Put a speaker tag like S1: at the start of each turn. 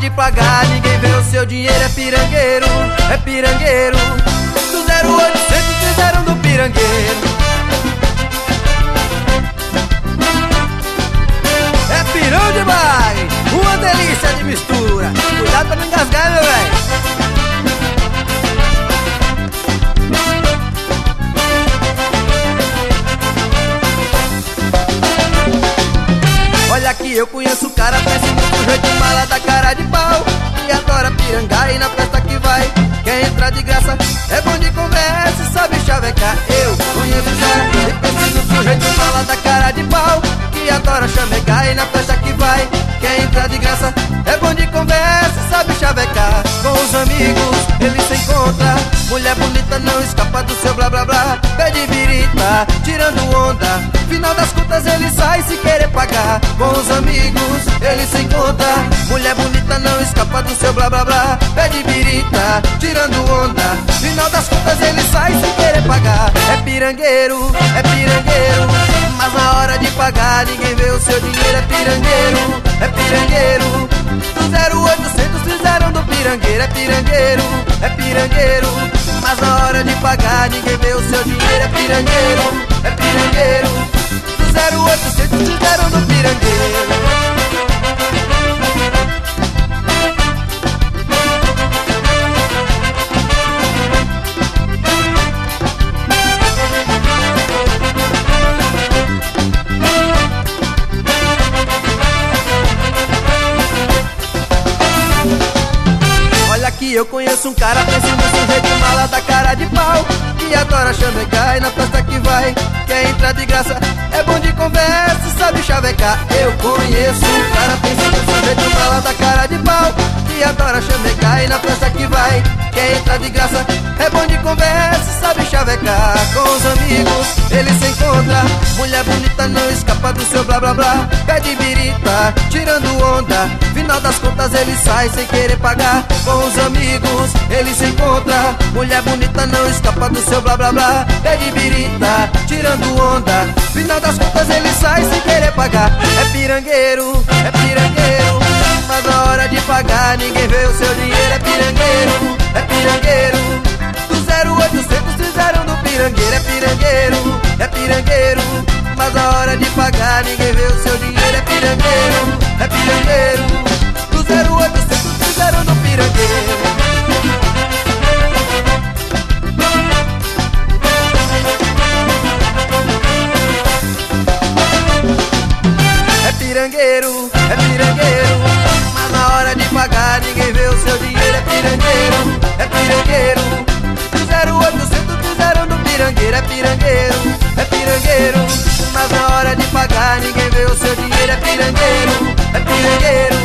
S1: de pagar, ninguém vê o seu dinheiro. É pirangueiro, é pirangueiro. Do 0800 fizeram do pirangueiro. É pirão demais, uma delícia de mistura. Cuidado pra não engasgar, meu velho. Olha aqui, eu conheço o cara, pensa no sujeito mala da cara de pau, e adora pirangar e na festa que vai quer entrar de graça. É bom de conversa e sabe chavecar. Eu conheço o cara e pensa no sujeito mala da cara de pau, que adora chavecar e na festa que vai quer entrar de graça. É bom de conversa e sabe chavecar. Com os amigos ele se encontra, mulher bonita não escapa do seu blá blá blá. Pede birita, tirando onda, final das contas ele sai se querer pagar. Com os amigos ele se encontra, mulher bonita não escapa do seu blá blá blá. Pede birita, tirando onda, final das contas ele sai se querer pagar. É pirangueiro, mas na hora de pagar ninguém vê o seu dinheiro. É pirangueiro, é pirangueiro. Do 0800 fizeram do pirangueiro. É pirangueiro, é pirangueiro. Mas na hora de pagar ninguém vê o seu dinheiro. É pirangueiro, é pirangueiro. Do 0800 fizeram do pirangueiro. Aqui eu conheço um cara, pensa no sujeito mala da cara de pau, que adora chavecar e na festa que vai quer entrar de graça. É bom de conversa e sabe chavecar. Eu conheço um cara, pensa no sujeito mala da cara de pau, que adora chavecar e na festa que vai quer entrar de graça. É bom de conversa e sabe chavecar. Com os amigos ele se encontra, mulher bonita não escapa do seu blá blá blá. Pede birita, tirando onda, final das contas ele sai sem querer pagar. Com os amigos ele se encontra, mulher bonita não escapa do seu blá blá blá. Pede birita, tirando onda, final das contas ele sai sem querer pagar. É pirangueiro, mas na hora de pagar ninguém vê o seu dinheiro. É pirangueiro, é pirangueiro. Do 0800 fizeram do pirangueiro. É pirangueiro, é pirangueiro. Mas na hora de pagar ninguém vê o seu dinheiro. É pirangueiro, é pirangueiro. Do 0800 fizeram do pirangueiro. É pirangueiro, é pirangueiro. Mas na hora de pagar ninguém vê o seu dinheiro. É pirangueiro, é pirangueiro. Do 0800 fizeram do pirangueiro. É pirangueiro, é pirangueiro. Mas na hora de pagar ninguém vê o seu dinheiro. É pirangueiro, é pirangueiro.